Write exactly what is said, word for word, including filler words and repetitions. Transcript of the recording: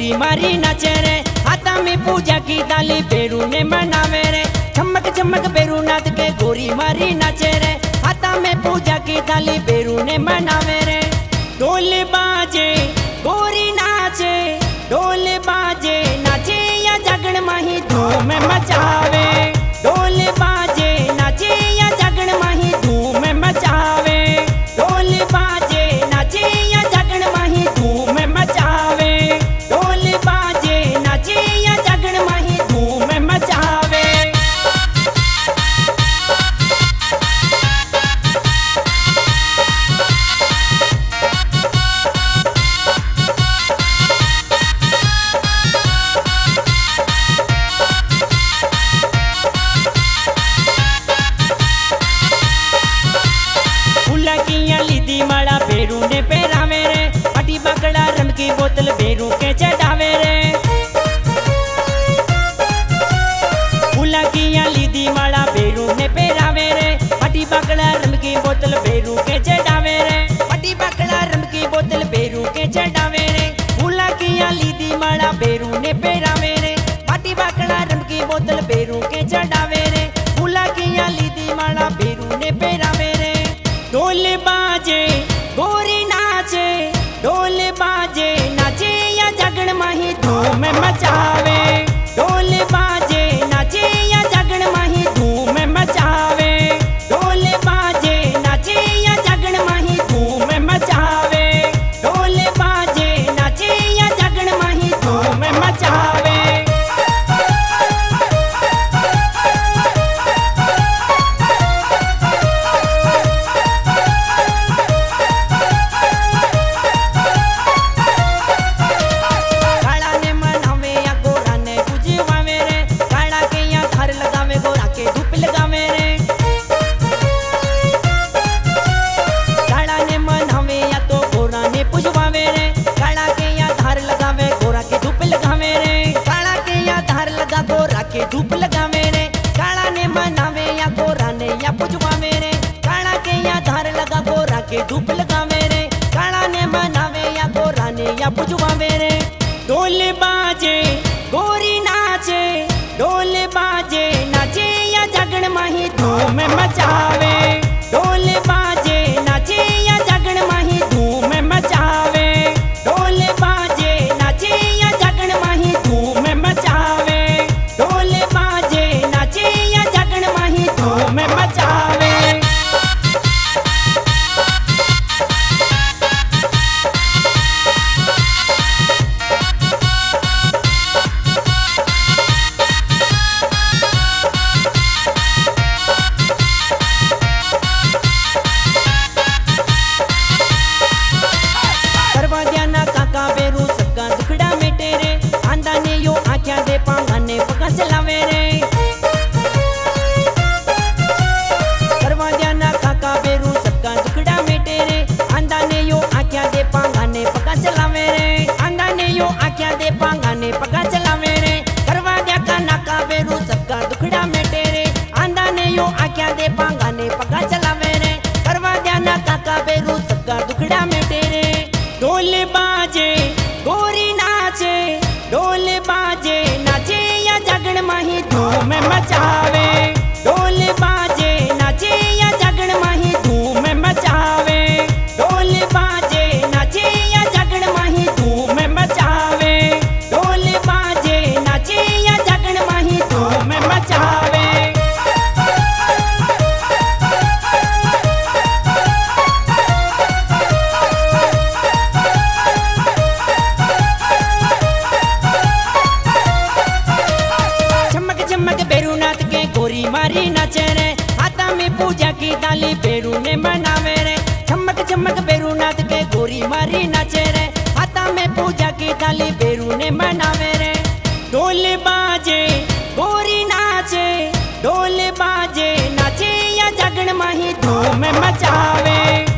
गोरी मारी नाचे रे, हाथा में पूजा की थाली बेरू ने मनावे रे। चमक चमक बेरू नाथ के गोरी मारी नाचे रे, हाथा में पूजा की थाली बेरू ने मनावे रे। ढोल बाजे गोरी नाचे, ढोल बाजे नाचे या जगन माही धूम मचावे। ढोल बाजे नाचे या जगन माही धूम मचावे। ढोल बाजे नाचे या जगन माही धूम मचावे। ढोल बाजे नाचे या जगन माही धूम मचावे। माला बेरू ने पहरावे रे, अटी बकड़ा रम की बोतल बेरू के चढ़ावे रे। फूला की लीदी माला बेरू ने पहरावे रे, अटी बकड़ा रम की बोतल बेरू के चढ़ावे रे। अटी बकड़ा रम की बोतल बेरू के चढ़ावे रे। फूला की लीदी माला बेरू ने पहरावे रे, अटी बकड़ा रम की बोतल बेरू के चढ़ावे रे। फूला की लीदी माला बेरू ने पहरावे रे। ढोल बाजे गोरी नाचे, ढोल बाजे नाचे या जगन माही धूम मचावे। ढोल बाजे नाचे या जगन माही धूम मचावे। ढोल बाजे नाचे या जगन माही धूम मचावे। ढोल बाजे नाचे या जगन माही धूम मचावे। के धूप लगावे रे, काला ने मनावे या गोरा ने या पुजवावे रे। काला के या धार लगा गोरा के धूप लगावे रे, काला ने मनावे या गोरा ने या पुजवावे रे। ढोल बाजे गोरी नाचे, ढोल बाजे नाचे या जगन माही धूम मचावे। ढोल बाजे नाचे या जगन माही धूम मचावे। ढोल बाजे नाचे या जगन माही धूम मचावे। ढोल बाजे नाचे या जगन माही धूम मचावे। करवा दिया काका बेरू सबका दुखड़ा मिटे रे, आंदा ने यो आख्या दे पांगा ने पका चलावे रे। करवा दिया ना काका बेरू सबका दुखड़ा मिटे रे, आंदा ने यो आख्या दे पांगा ने पका चलावे रे। आंदा ने यो आख्या दे पांगा ने पका चलावे रे। करवा दिया का नाका बेरू सबका दुखड़ा मिटे रे, आंदा ने यो आख्या दे पांगा ने पका चलावे रे। करवा दिया ना काका बेरू सबका दुखड़ा मिटे रे। ढोल बाजे गोरी नाचे, ढोल बाजे नाचे या जगन माही धूम मचावे। ढोल बाजे नाचे या जगन माही धूम मचावे। ढोल बाजे नाचे या जगन माही धूम मचावे। ढोल बाजे नाचे या जगन माही धूम मचावे। चमक बेरू नाथ के गोरी मारी नाचे रे, हाथा में पूजा की थाली बेरू ने मनावे रे। चमक चमक बेरू नाथ के गोरी मारी नाचे रे, हाथा में पूजा की थाली बेरू ने मनावे रे। ढोल बाजे गोरी नाचे, ढोल बाजे नाचे या जगन माही धूम मचावे।